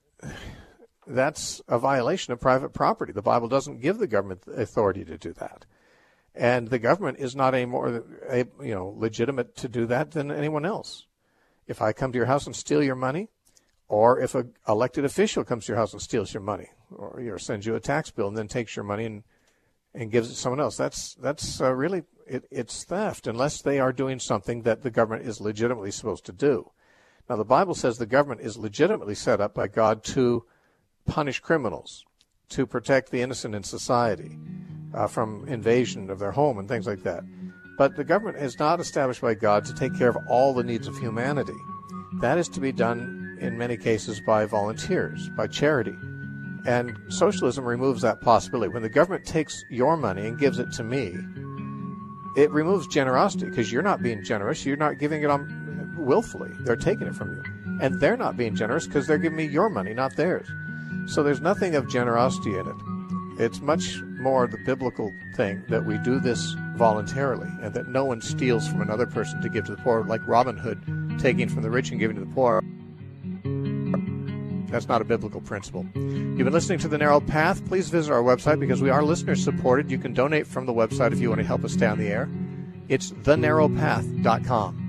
that's a violation of private property. The Bible doesn't give the government the authority to do that. And the government is not any more you know, legitimate to do that than anyone else. If I come to your house and steal your money, or if an elected official comes to your house and steals your money, or you know, sends you a tax bill and then takes your money and and gives it to someone else, that's that's uh, really, it, it's theft, unless they are doing something that the government is legitimately supposed to do. Now, the Bible says the government is legitimately set up by God to punish criminals, to protect the innocent in society uh, from invasion of their home and things like that. But the government is not established by God to take care of all the needs of humanity. That is to be done in many cases by volunteers, by charity. And socialism removes that possibility. When the government takes your money and gives it to me, it removes generosity because you're not being generous. You're not giving it on willfully. They're taking it from you. And they're not being generous because they're giving me your money, not theirs. So there's nothing of generosity in it. It's much more the biblical thing that we do this voluntarily and that no one steals from another person to give to the poor, like Robin Hood taking from the rich and giving to the poor. That's not a biblical principle. You've been listening to The Narrow Path. Please visit our website because we are listener-supported. You can donate from the website if you want to help us stay on the air. It's the narrow path dot com.